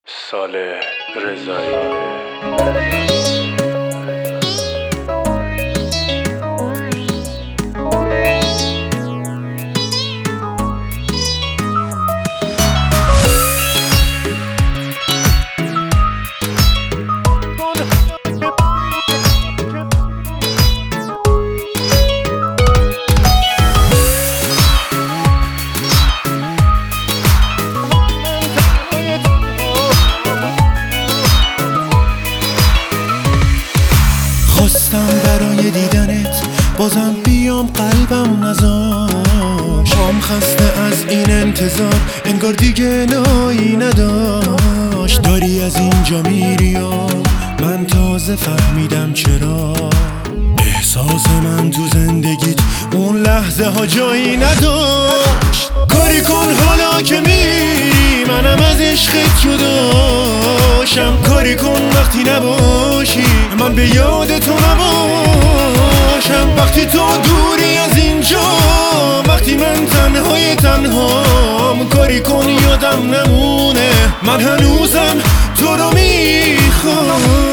صالح رضایی. خواستم برای دیدنت بازم بیام، قلبم نذاشت. شام خسته از این انتظار، انگار دیگه نایی نداشت. داری از اینجا میری و من تازه فهمیدم چرا. احساس من تو زندگیت اون لحظه ها جایی نداشت. کاری کن حالا که میری، منم از عشقت جداشم. کاری کن وقتی نباشی، من به یاد تو نباشم. وقتی تو دوری از اینجا، وقتی من تنهای تنهام. کاری کن یادم نمونه، من هنوزم تو رو میخوام.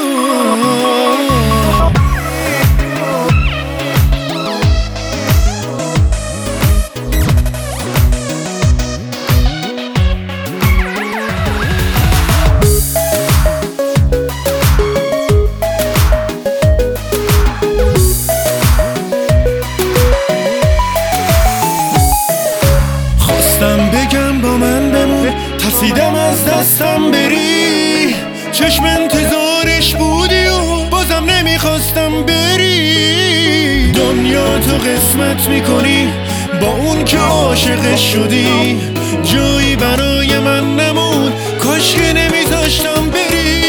بگم با من بمون، ترسیدم از دستم بری. چشم انتظارش بودی و بازم نمیخواستم بری. دنیا تو قسمت میکنی با اون که عاشقش شدی. جایی برای من نمون، کاش که نمیذاشتم بری.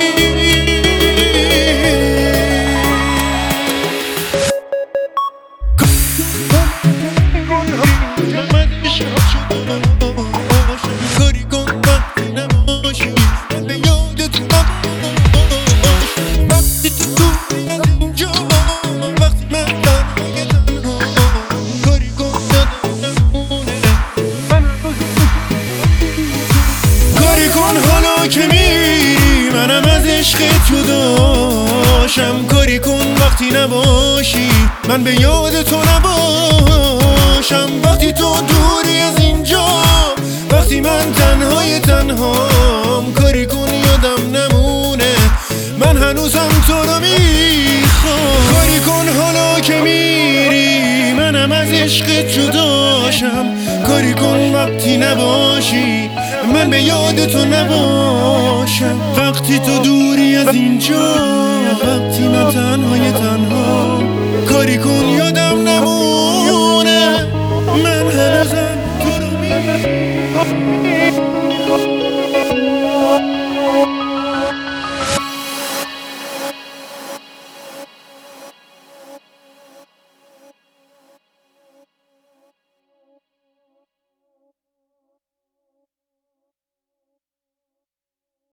کاری کن وقتی نباشی، من به یاد تو نباش. وقتی تو دوری از اینجا، وقتی من تنهای تنها. کاری کن یادم نمونه، من کاری کن حالا که میری، منم از عشقت جداشم. کاری کن وقتی نباشی، من به یاد تو نباشم. وقتی تو دوری از اینجا، وقتی من تنهای تنهام. کاری کن یادم نمونه، من هنوزم تو رو میخوام. کاری کن حالا که میری، منم از عشقت جداشم. کاری کن وقتی نباشی، من به یاد تو نباشم. وقتی تو دوری از اینجا، وقتی من تنهای تنها. کاری کن یادم